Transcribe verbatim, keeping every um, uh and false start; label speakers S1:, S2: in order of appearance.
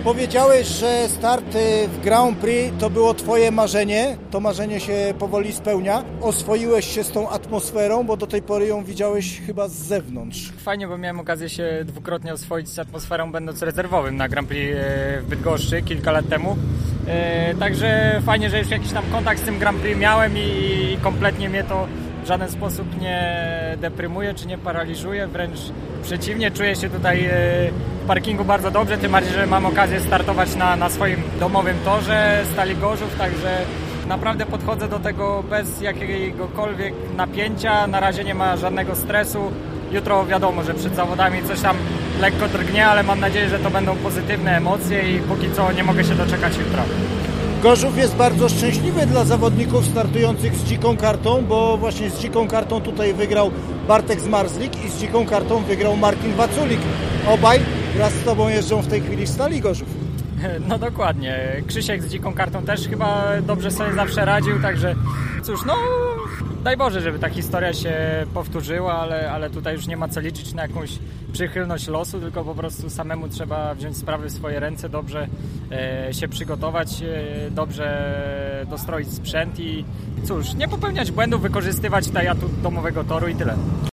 S1: Powiedziałeś, że start w Grand Prix to było twoje marzenie. To marzenie się powoli spełnia. Oswoiłeś się z tą atmosferą, bo do tej pory ją widziałeś chyba z zewnątrz.
S2: Fajnie, bo miałem okazję się dwukrotnie oswoić z atmosferą, będąc rezerwowym na Grand Prix w Bydgoszczy kilka lat temu. Także fajnie, że już jakiś tam kontakt z tym Grand Prix miałem i kompletnie mnie to w żaden sposób nie deprymuje czy nie paraliżuje, wręcz przeciwnie, czuję się tutaj w parkingu bardzo dobrze, tym bardziej, że mam okazję startować na, na swoim domowym torze Stali Gorzów, także naprawdę podchodzę do tego bez jakiegokolwiek napięcia, na razie nie ma żadnego stresu. Jutro wiadomo, że przed zawodami coś tam lekko drgnie, ale mam nadzieję, że to będą pozytywne emocje i póki co nie mogę się doczekać jutra.
S1: Gorzów jest bardzo szczęśliwy dla zawodników startujących z dziką kartą, bo właśnie z dziką kartą tutaj wygrał Bartek Zmarzlik i z dziką kartą wygrał Martin Waculik. Obaj wraz z tobą jeżdżą w tej chwili w Stali Gorzów.
S2: No dokładnie. Krzysiek z dziką kartą też chyba dobrze sobie zawsze radził, także cóż, no daj Boże, żeby ta historia się powtórzyła, ale, ale tutaj już nie ma co liczyć na jakąś przychylność losu, tylko po prostu samemu trzeba wziąć sprawy w swoje ręce, dobrze e, się przygotować, e, dobrze dostroić sprzęt i cóż, nie popełniać błędów, wykorzystywać taj atut domowego toru i tyle.